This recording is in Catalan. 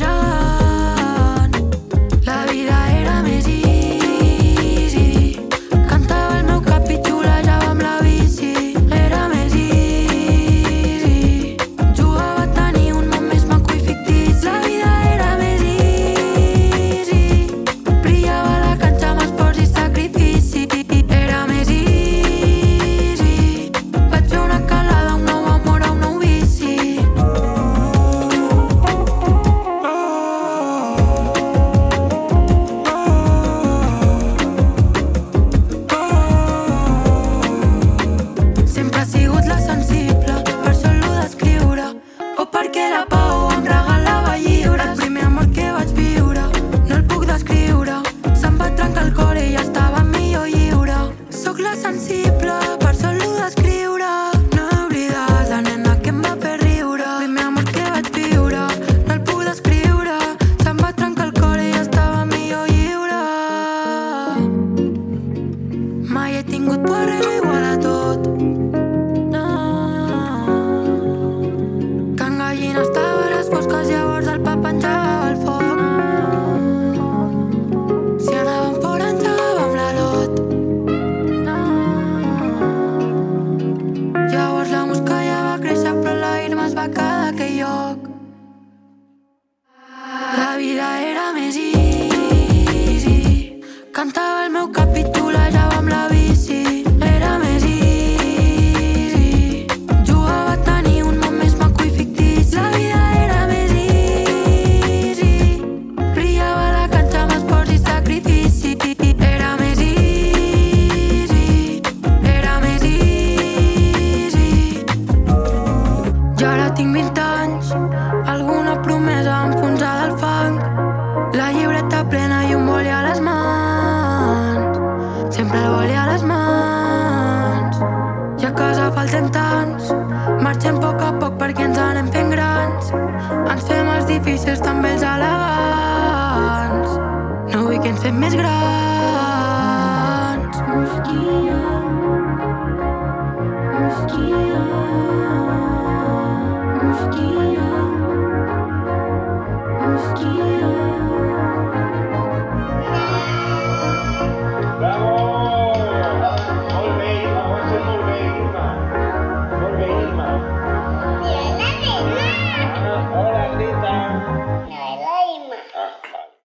fregant. La vida era més easy. Cantava el meu cap i xulejava amb la bici. Era més easy. Jugava a tenir un món més maco i fictici. La vida era més easy. Brillava la canxa amb esforç i sacrifici. Era més easy. Vaig fer una calada, un nou amor, un nou vici. Sempre ha sigut la sensible, per això l'ho d'escriure. O perquè la pau em regalava lliures. El primer amor que vaig viure, no el puc descriure. Se'm va trencar el cor i ja estava millor lliure. Soc la sensible, per això l'ho d'escriure. No he oblidat la nena que em va fer riure. El primer amor que vaig viure, no el puc descriure. Se'm va trencar el cor i ja estava millor lliure. Mai he tingut por a res igual a tot. No. Can Gallina estava a les fosques, llavors el pa penjava al foc. Si anàvem fora ens agafàvem la lot. No. Llavors la mosca ja va créixer, però la Irma es va quedar a aquell lloc. La vida era més easy. Cantava el meu cap i xulejava amb la bici. Era més easy. Jugava a tenir un món més maco i fictici. La vida era més easy. Brillava la canxa amb esforç i sacrifici. Era més easy. Era més easy. Jo ara tinc 20 anys, alguna promesa enfonsada al fang. La llibreta plena i un boli a les mans. Sempre el boli a les mans. I a casa falten tants. Marxem a poc perquè ens anem fent grans. Ens fem els difícils, també els elegants. No vull que ens fem més grans. Mosquilla, mosquilla, mosquilla, mosquilla. Bravo! Molt bé, Irma, ho has fet molt bé, Irma.